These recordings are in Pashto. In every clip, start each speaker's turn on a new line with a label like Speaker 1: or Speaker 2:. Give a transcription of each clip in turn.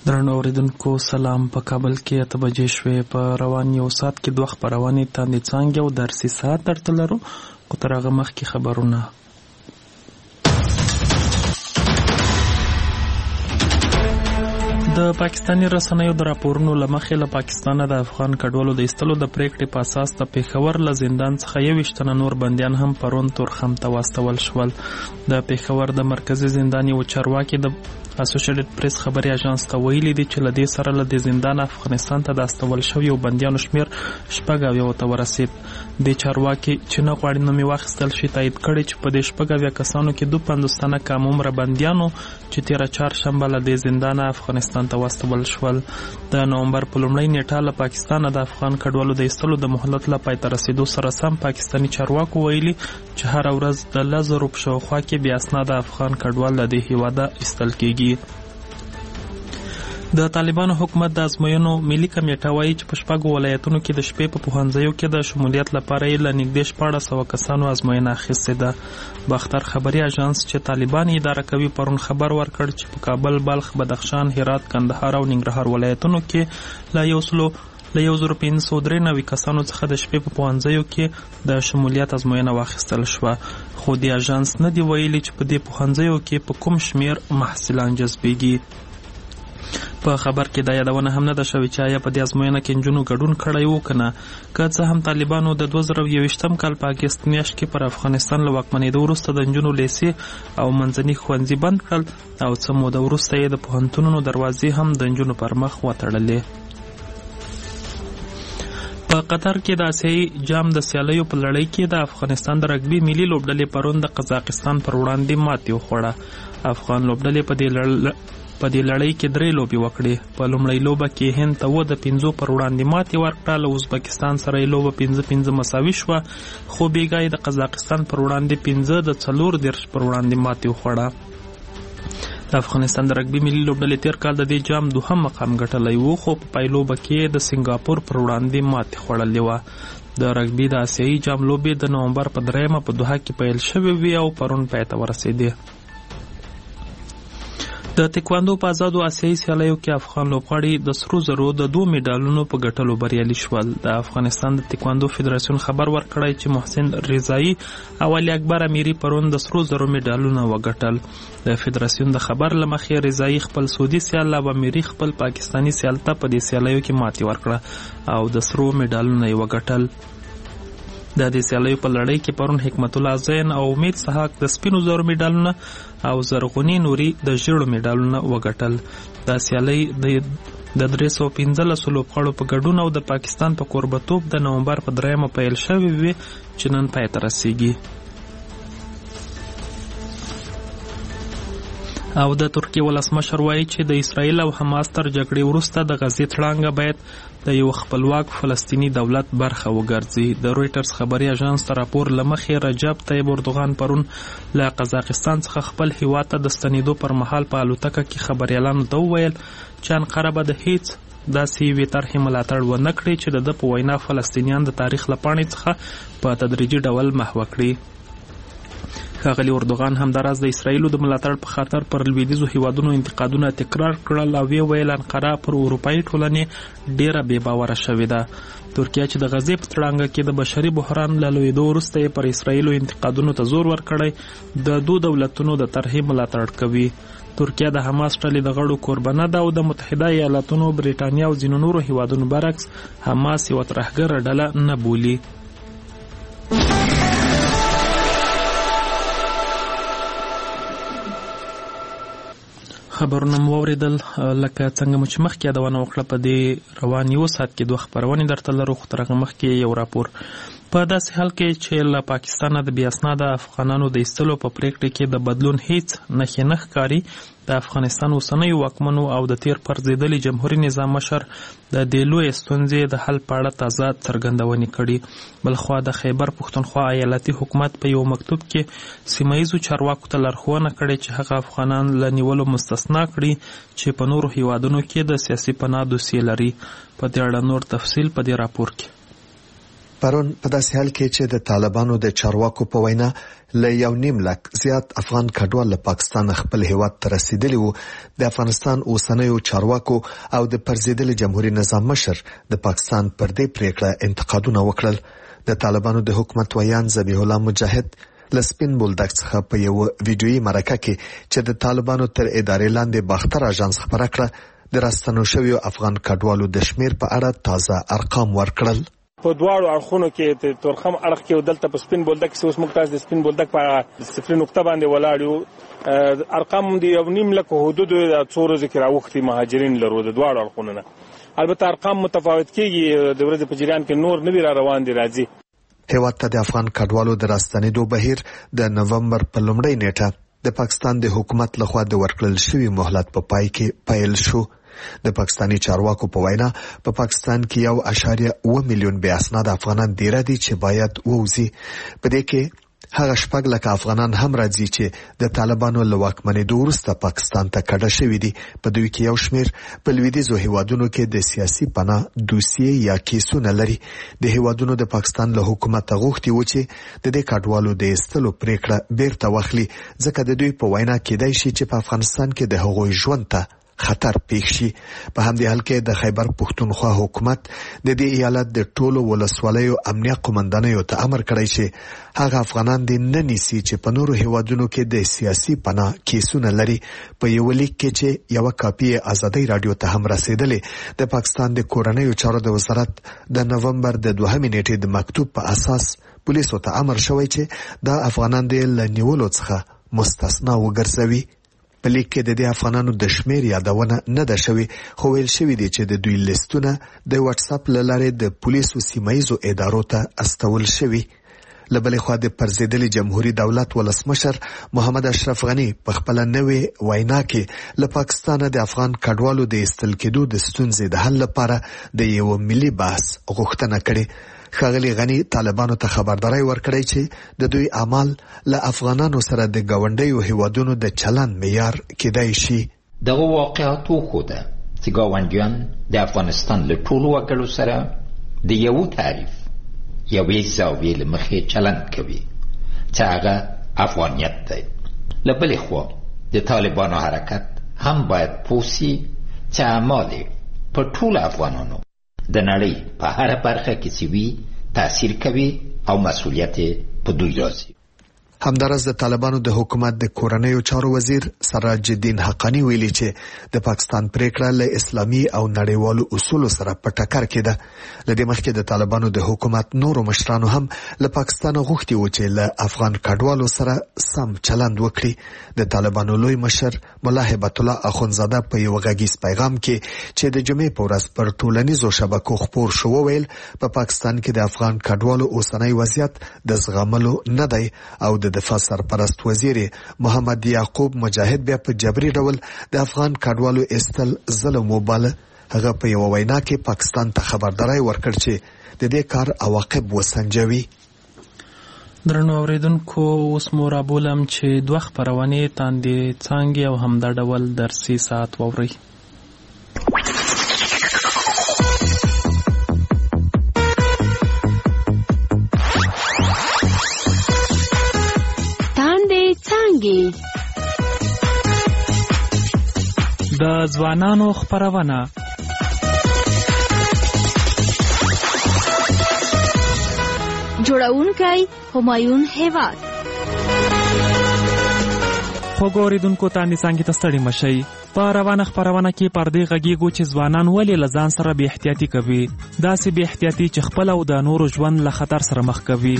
Speaker 1: درنو اوریدونکو سلام. په کابل کې 8 بجې شوې. په روان یو ساعت کې 2 خبرونه تاندې څنګه او درسي ساعت درته لرو. خو تر هغه مخکې خبرونه. د پاکستاني رسنیو د راپورونو له مخې له پاکستانه د افغان کډوالو د ایستلو د پریکړې په اساس د پېښور له زندان څخه 21 تنه نور بندیان هم پرون تورخم ته واستول شول. د پېښور د مرکزي زندان یو چارواکي د اسوسییټډ پریس خبري اژانس ته ویلي دي چې له دې سره له د زندان افغانستان ته د استول شویو بندیانو شمیر 90 ته ورسید. د چارواکي چې نه غواړي نومې واخیستل شي تایید کړي چې په دې 90 کسانو کې 52 تنه کم عمره بندیانو چې تیره چهارشنبه له د زندان افغانستان ته واستول شول. د نومبر په لومړۍ نیټه له پاکستانه د افغان کډوالو د ایستلو د مهلت له پای ته رسیدو سره سم پاکستاني چارواکو ویلي چې هر ورځ د 10,000 په شاوخوا کې بې اسناده افغان کډوال له دې هیواده ایستل کیږي. د طالبانو حکومت د ازموینو ملي کمیټه وایي چې په 6 ولایتونو کې د شپې په پوهنځیو کې د شمولیت لپاره یې له نږدې 1400 کسانو ازموینه اخیستې ده. باختر خبري اژانس چې طالبان اداره کوي پرون خبر ورکړ چې په کابل، بلخ، بدخشان، هرات، کندهار او ننګرهار ولایتونو کې له 1593 کسانو څخه د شپې په پوهنځیو کې د شمولیت ازموینه واخیستل شوه. خو د اژانس نه دی ویلي چې په دې پوهنځیو کې په کوم شمیر محصلان جذبېږي. په خبر کې دا یادونه هم نه ده شوې چې آیا په دې ازموینه کې نجونو ګډون کړی و که نه. که څه هم طالبانو د 2021 کال په اګست میاشت کې پر افغانستان له واکمنېدو وروسته د نجونو لیسې او منځني ښوونځي بند کړل او څه موده وروسته یې د پوهنتونونو دروازې هم د نجونو پر مخ وتړلې. په قطر کې د آسیایي جام د سیالیو په لړۍ کې د افغانستان د رګبي ملي لوبډلې پرون د قزاقستان پر وړاندې ماتې وخوړه. افغان لوبډلې په دې لړۍ کې 3 لوبې وکړې. په لومړۍ لوبه کې هند ته 5 پر وړاندې ماتې ورکړه. له ازبکستان سره یې لوبه 5-5 مساوي شوه، خو بیګا یې د قزاقستان پر وړاندې 15-4 پر وړاندې ماتې وخوړه. د افغانستان د رګبي ملي لوبډلې تیر کال د دې جام 2 مقام ګټلی و، خو په پایلوبه کې د سنګاپور پر وړاندې ماتې خوړلې وه. د رګبي د آسیایي جام لوبې د نومبر په 3 په دوحه کې پیل شوې وې او پرون پای ته ورسېدې. د تکواندو په آزادو آسیایي سیالیو کې افغان لوبغاړي د سرو زرو د 2 میډالونو په ګټلو بریالي شول. د افغانستان د تکواندو فدراسیون خبر ورکړی چې محسن رضایي او علي اکبر امیري پرون د سرو زرو میډالونه وګټل. د فدراسیون د خبر له مخې رضایي خپل سعودي سیال او امیري خپل پاکستاني سیال ته په دې سیالیو کې ماتې ورکړه او د سرو میډالونه یې وګټل. د دې سیالیو په لړۍ کې پرون حکمت الله زین او امید سحاق د سپینو زرو میډالونه او زرغونی نوري د ژیړو میډالونه وګټل. دا سیالۍ د 315 لوبغاړو په ګډون او د پاکستان په کوربتوب د نومبر په 3 پیل شوې وې چې نن پای ته رسیږي. او د ترکیې ولسمشر وایي چې د اسرائیل او حماس تر جګړې وروسته د غزې تړانګه باید د یو خپلواک فلسطینی دولت برخه وګرځي. د رویټرز خبري اژانس ته راپور له مخې رجب طیب اردوغان پرون له قزاقستان څخه خپل هیواد ته د ستنېدو پر مهال په الوتکه کې خبریالانو ته وویل چې انقره به د هیڅ داسې یوې طرحې ملاتړ ونه کړي چې د ده په وینا فلسطینیان د تاریخ له پاڼې څخه په تدریجي ډول محوه کړي. ښاغلي اردوغان همداراز د اسرائیلو د ملاتړ په خاطر پر لویدیځو هیوادونو انتقادونه تکرار کړل او ویل انقره پر اروپایي ټولنې ډیره بې باوره شوې ده. ترکیه چې د غزې په تړانګه کې د بشري بحران له لویدو وروسته یې پر اسرائیلو انتقادونو ته زور ورکړی د 2 دولتونو د طرحې ملاتړ کوي. ترکیه د حماس ډلې د غړو کوربنه ده او د متحده ایالاتونو، برېټانیا او ځینو نورو هیوادونو برعکس حماس یوه ترهګره ډله نه بولي. خبرونه مو واورېدل. لکه څنګه مو چې مخکې یادونه وکړه په دې روان یو ساعت کې 2 خبرونه درته لرو، خو تر هغه مخکې یو راپور. په داسې حال کې چې له پاکستانه د بې اسناده افغانانو د ایستلو په پریکړې کې د بدلون هیڅ نښې نه ښکاري، د افغانستان اوسنیو واکمنو او د تیر پرځېدلي جمهوري نظام مشر د دې لویې ستونزې د حل په اړه تازه څرګندونې کړي. بلخوا د خیبر پښتونخوا ایالتي حکومت په یو مکتوب کې سیمه ییزو چارواکو ته لارښوونه کړې چې هغه افغانان له نیولو مستثنا کړي چې په نورو هیوادونو کې د سیاسي پناه دوسیې لري. په دې اړه نور تفصیل په دې راپور کې.
Speaker 2: پرون په داسې حال کې چې د طالبانو د چارواکو په وینا له 1.5 لک زیات افغان کډوال له پاکستان خپل هیواد ته رسیدلی وو، د افغانستان اوسنیو چارواکو او د پرزیدلي جمهوریت نظام مشر د پاکستان پر دې پریکړه انتقادونه وکړل. د طالبانو د حکومت ویان ذبیح الله مجاهد لسپین بولدک څخه په یو ویډیويي مرکه کې چې د طالبانو تر ادارې لاندې باختر اژانس خبره کړه، د راستنو شویو افغان کډوالو د شمیر په اړه تازه ارقام ورکړل.
Speaker 3: په دواړو اړخونو کې د تورخم اړخ کې دلته په سپین بولدک کې اوس مقتاز د سپین بولدک په صفر نقطه باندې ولاړ ارقام دی 1.5 لک حدود د څو ورځې کې راوختي مهاجرین لرو د دواړو اړخونو نه. البته ارقام متفاوت کیږي، د ورځې په جریان کې نور نه روان دي راځي.
Speaker 2: هیواد ته د افغان کډوالو د راستنېدو بهیر د نومبر په لومړۍ نیټه د پاکستان د حکومت لخوا د ورکړل شوی مهلت په پای کې پیل شو. د پاکستاني چارواکو په وینا په پاکستان کې 1.1 میلیون بې اسناد افغانان ډیر دي چې باید ووځي. په دې کې هغه 6 لک افغانان هم راځي چې د طالبانو له واکمنېدو وروسته پاکستان ته کډه شوي دي. په دوی کې یو شمیر په لویدیځو هیوادونو کې د سیاسي پناه دوسیې یا کیسونه لري. د هیوادونو د پاکستان له حکومت غوښتي و چې د دې کډوالو د ایستلو پریکړه بیرته واخلي، ځکه د دوی په وینا کېدای شي چې په افغانستان کې د هغوی ژوند ته خطر پیښ شي. په همدې حال کې د خیبر پښتونخوا حکومت د دې ایالت د ټولو ولسوالیو امنیه قومندانیو ته امر کړی چې هغه افغانان دې نه نیسي چې په نورو هیوادونو کې د سیاسي پناه کیسونه لري. په یو لیک کې چې یو کاپی ازادي رادیو ته هم رسیدلې، د پاکستان د کورنیو چارو د وزارت د نومبر د 2 نیټې د مکتوب په اساس پولیسو ته امر شوی چې دا افغانان دې له نیولو څخه مستثنا وګرځوي. په لیک کې د دې افغانانو د شمیر یادونه نه ده شوی، خو ویل شوی دی چې د دوی لیستونه د واتس اپ له لارې د پولیسو سیمایزو ادارو ته استول شوی. له بلې خوا د پرزیدلي جمهوریت دولت ولسمشر محمد اشرف غنی په خپل نوې وینا کې له پاکستان د افغان کډوالو د ایستل کېدو د ستونزې د حل لپاره د یو ملي بحث غوښتنه کړې. ښاغلي غنی طالبانو ته خبرداري ورکړی چې د دوی اعمال له افغانانو سره د ګاونډیو هیوادونو د چلند معیار کېدای شي.
Speaker 4: دغه واقعاتو خوده چې ګاونډیان د افغانستان له ټولو وګړو سره د یو تعریف یوې زاویې له مخې چلند کوي چې هغه افغانیت دی. له بلې خوا د طالبانو حرکت هم باید پوسی چې اعمال په ټولو افغانانو د نړۍ په هر برخه کې چې وي تاثیر کوي او مسؤلیت په دوی راځي.
Speaker 2: همدارس د طالبانو د حکومت د کورنیو چارو وزیر سراج الدین حقانی ویلي چې د پاکستان پریکړه له اسلامي او نړیوالو اصولو سره په ټکر کې ده. لدې مخکې د طالبانو د حکومت نورو مشرانو هم له پاکستان غوښتي و چې له افغان کډوالو سره سم چلند وکړي. د طالبانو لوی مشر مولا هبت الله اخونزاده په یو غږیز پیغام کې چې د جمعې په ورځ پر ټولنیزو شبکو خپور شو ویل په پاکستان کې د افغان کډوالو اوسنی وضعیت د زغملو نه دی او د دفاع سرپرست وزیر محمد یعقوب مجاهد بیا په جبري ډول د افغان کډوالو ایستل ظلم وباله. هغه په یو وینا کې پاکستان ته خبرداري ورکړ چې د دې کار عواقب وسنجوي.
Speaker 1: درنو اوریدونکو اوس مو رابولم چې دوه خبرونه تاندې څنګه او همدا ډول درسي ساعت ووري. د ځوانانو خبرونه
Speaker 5: جوړونکی همایون هیواد.
Speaker 1: خو ګوریدونکو تاندې څنګه تستړي مشي په روانه خبرونه کې پردې غږیږي چې ځوانان ولې لزان سره به احتیاطي کوي، داسې به احتیاطي چې خپل او د نورو ژوند له خطر سره مخ کوي.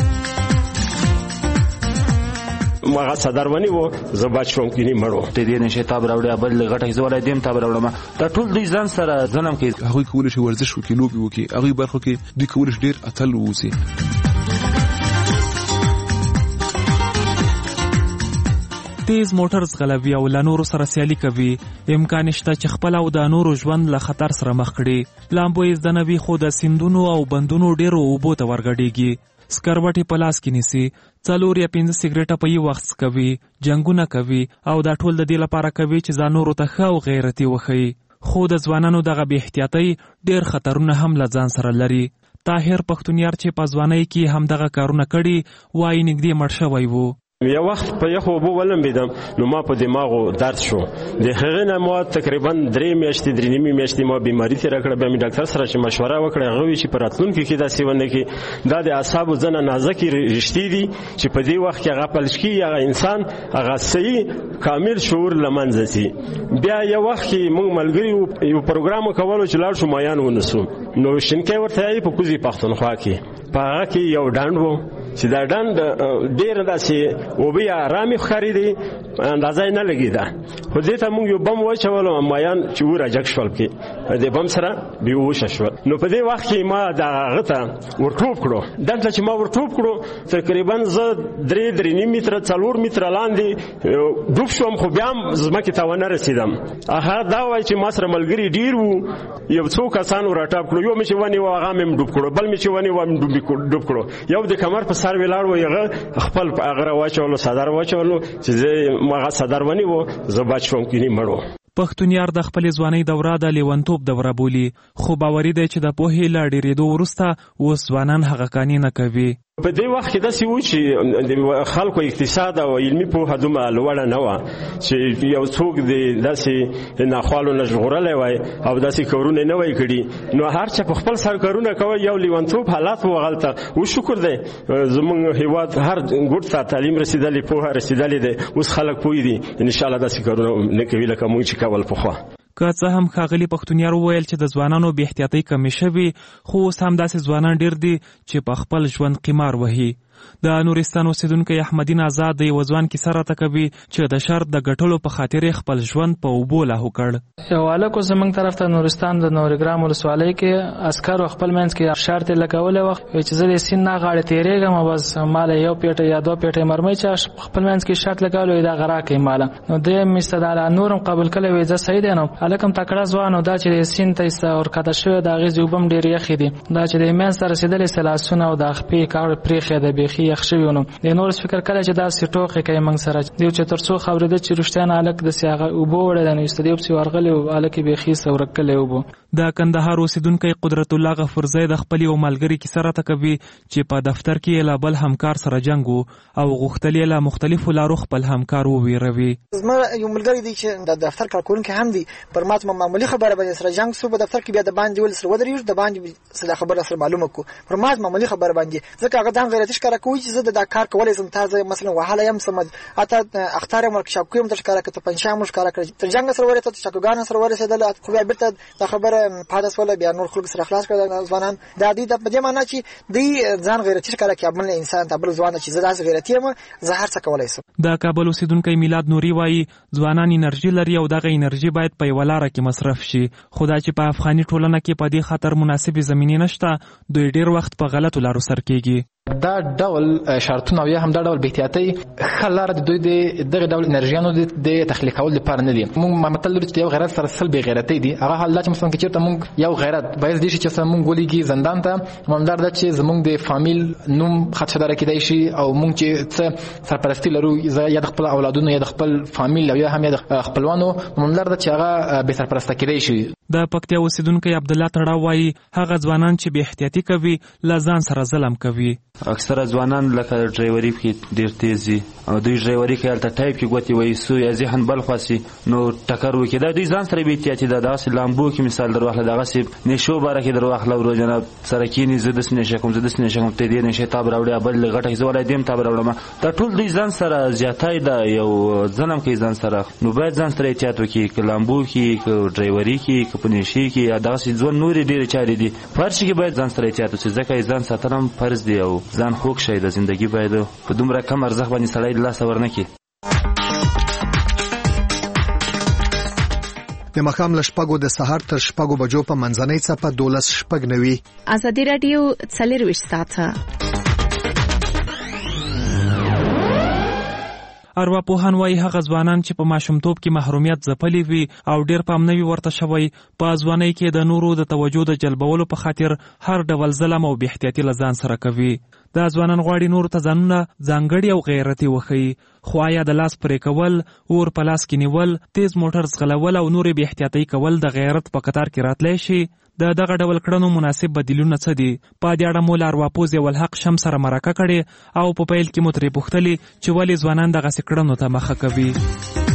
Speaker 3: ما صدرونی وو زبا شوم کینی مړو
Speaker 6: ته دې نشه تاب راوړې بل غټه زولای دیم تاب راوړم دا ټول دوی ځان سره ځنم کې
Speaker 7: هغه کول شي ورزش وکي لوبي وکي هغه برخو کې دوی کول شي ډیر اتل ووسی.
Speaker 1: تیز موټر زغلوي او له نورو سره سیالي کوي، امکان شته چې خپل او د نورو ژوند له خطر سره مخ کړي. لامبو یې زدنوي خو د سیندونو او بندونو ډیرو اوبو ته ورګډېږي، سکروټي په لاس کې نیسي، 4 یا 5 سیګریټه په یو وخت کوي، جنگونه کوي او دا ټول د دې لپاره کوي چې ځان نورو ته ښه او غیرتي وښيي. خو د ځوانانو دغه بې احتیاطۍ ډیر خطرونه هم له ځان سره لري. طاهر پښتونیار چې په ځوانۍ کې همدغه کارونه کړي وایي نږدې مړ شوی و.
Speaker 8: یو وخت په یخو اوبو ولمبېدم نو ما په دماغو درد شو. د هغې نه ما تقریبا 3 میاشتې 3.5 میاشتې ما بیماري تېره کړه. بیا مې ډاکټر سره چې مشوره وکړه هغه وایي چې په راتلونکي کې داسې ونه کړي. دا د اعصابو ځنه نازکې رشتې دي چې په دې وخت کې هغه پلش کېږي هغه انسان هغه صحیح کامل شعور له منځه ځي. بیا یو وخت کې موږ ملګري یو پروګرام کولو چې لاړ شو مایان ونیسو نو شینکۍ ورته یې په کوزي پښتونخوا کې په هغه کې یو ډنډ و چې دا ډنډ ډېره داسې اوبه یې ارامې ښکارېدې اندازه یې نه لګېده خو دې ته موږ یو بم واچولو مایان چې وراجګ شول کې د بم سره بېهوشه شول. نو په دې وخت کې ما د هغه ته ورټوپ کړو. دلته چې ما ورټوپ کړو تقریبا زه 3.5 متره 4 متره لاندې ډوب شوم خو بیا هم ځمکې ته ونه رسېدم. هغه دا وایي چې ما سره ملګري ډېر وو یو څو کسانو راټاپ کړو. یو مې چې ونیو هغه مې ډوب کړو بل مې چې ونیو هغه مې ډوب کړو. یو د کمر په سر ولاړ و هغه خپل هغه راواچولو صدر واچولو چې زه هغه صدر ونیو زه بچ شوم کینی مړو.
Speaker 1: پښتونیار د خپل ځوانۍ دوره د لیونتوب دوره بولي خو باوري دی چې د پوهې له ډېرېدو وروسته اوس ځوانان هغه کانې نه کوي.
Speaker 8: په دې وخت کې داسې و چې خلکو اقتصاد او علمي پوهه دومره لوړه نه وه چې یو څوک د داسې ناخوالو نه ژغورلی وای او داسې کارونه نه وای کړي. نو هر چا په خپل سر کارونه کوي. یو لیونتوب حالات و هلته و شکر دی زموږ هېواد هر ګوټ ته تعلیم رسېدلی پوهه رسېدلی دی. اوس خلک پوه دي انشاءالله داسې کارونه نه کوي لکه موږ چې کول پخوا.
Speaker 1: که څه هم ښاغلي پښتونیار وویل چې د ځوانانو بې احتیاطۍ کمې شوي خو اوس هم داسې ځوانان ډېر دي چې په خپل ژوند قمار وهي. د نورستان اوسیدونکی احمدین آزاد د یو ځوان کیسه راته کوي چې د شرط د ګټلو په خاطر خپل ژوند په اوبو لاهو کړ.
Speaker 9: یو هلک اوس زموږ طرف ته نورستان د نورګرام ولسوالۍ کې عسکرو خپل منځ کې شرط یې لګولی وه چې زه د سیند نه غاړې تېرېږم او بس ماله یو پیټه یا 2 پیټې مرمۍ چې خپل منځ کې شرط لګولی وي دا غرا کوي ماله. نو دی مې استدعا نور هم قبول کړی وي زه صحیح دی نو هلک هم تکړه ځوان و دا چې د سیند ته ورکښته شوی د هغې اوبه هم ډېرې یخې دي. دا چې د منځ ته رسېدلې لاسونه او د خپې کاغ پرېښې د بیخي یخ شوي نو د نور فکر کړی چې داسې ټوکې کوي موږ سره دیو چې تر څو خبرېده چې رښتیا نه هلک داسې هغه اوبه وړی دی نو ایسته دی پسې ورغلی و هلک یې بیخي ورک کلی اوبه.
Speaker 1: د کندهار اوسیدونکی قدرت الله غفورزی د خپل یو ملګري کیسه راته کوي چې په دفتر کې له بل همکار سره جنګ و او غوښتل یې له مختلفو لارو خپل همکار وویروي.
Speaker 10: زما یو ملګری دی چې د دفتر کارکوونکی هم دی پر ما معمولي خبره باندې سره جنګ سو په دفتر کې بیا د باندې ول سره ودرېږو د باندې سره خبره سره معلومه کو پر ما معمولي خبره باندې ځکه هغه دان غیرتي ښکاره کوي چې زه د کار کولای شم تازه مثلا وهله یم سم اته اختار یم ورک شاکو یم د ښکاره کته پنځه مش ښکاره کړ تر جنگ سره ورته شاکوګان سره ورسېدل خو بیا بیرته د خبره پاداس ولا بیا نور خلک سره خلاص کړل ځوانان د دې د په دې معنی چې دی ځان غیرتي ښکاره کوي بل انسان ته بل ځوان چې زه داس غیرتي یم زه هر څه کولای شم.
Speaker 1: د کابل اوسیدونکی میلاد نوري وایي ځوانان انرژي لري او دغه انرژي باید په یوه لاره کې مصرف شي خو دا چې په افغاني ټولنه کې په دې خاطر مناسبې زمینې نشته دوی ډېر وخت په غلطو لارو سر کېږي.
Speaker 11: دا ډول شرطونه او یا هم دا ډول بهتیاتي ښه لاره د دوی دغه ډول انرژیانو د تخلیق کول لپاره نه دي. موږ متل لرو چې یو غیرت سره سل بې غیرتۍ دي. هغه حال دا چې مثلا که چېرته موږ یو غیرت باعث دی چې موږ ولیږي زندان ته همدار ده چې زموږ د فامیل نوم خدشداره کېدای شي او موږ چې څه سرپرستي لرو یا د خپل اولادونو یا د خپل فامیل او یا هم یا د خپلوانو همدار ده چې هغه بې سرپرسته کېدای شي.
Speaker 1: د پکتیا اوسیدونکی عبدالله تړاو وایي هغه ځوانان چې بې احتیاطي کوي له ځان سره ظلم کوي.
Speaker 6: اکثره ځوانان لکه ډرایوري کې ډېر تیز دي او دوی ډرایوري کوي هلته ټایپ کې ګوتې وایي سو یا ذهن بل خواسي نو ټکر وکړي دا دوی ځان سره بې احتیاطي ده. دغسې لامبو کې مثال در واخله دغسې نشو باره کې در واخله ورو جناب سره کښېني زه داسې نشه کوم زه داسې نشه کوم ته دې نشې تاب راوړې بل غټه زه ولی دیم تاب راوړم دا ټول دوی ځان سره زیاتی ده یو ظلم کوي ځان سره. نو باید ځان سره احتیاط وکړي که لامبو کې که ډرایوري کې که په نشې کې یا دغسې ژوند نورې ډېرې چارې دي په هر شي کې باید ځان سره احتیاط وکړي ځکه ځان ساتل هم فرض دی او ځان خوږ شی د زندګي باید په دومره کم ارزښت باندې سړی د لاسه ورنه کړي.
Speaker 2: د ماښام له 6 د سهار تر 6 بجو په منځنۍ څپه 12:09
Speaker 5: ازادي راډیو 24 ساعته.
Speaker 1: ارواپوهان وایي هغه ځوانان چې په ماشومتوب کې محرومیت ځپلي وي او ډېر پام نه وي ورته شوی په ځوانۍ کې د نورو د توجه د جلبولو په خاطر هر ډول ظلم او بې احتیاطي له ځان سره کوي. دا ځوانان غواړي نور ته ځانونه ځانګړي او غیرتي وښیي، خو آیا د لاس پرې کول، اور په لاس کې نیول، تیز موټر ځغلول او نورې بې احتیاطۍ کول د غیرت په قطار کې راتلی شي؟ د دغه ډول کړنو مناسب بدیلونه څه دي؟ په دې اړه مو له ارواپوه ضیاءالحق شمس سره مرکه کړې او په پیل کې مو ترې پوښتلې چې ولې ځوانان دغسې کړنو ته مخه کوي.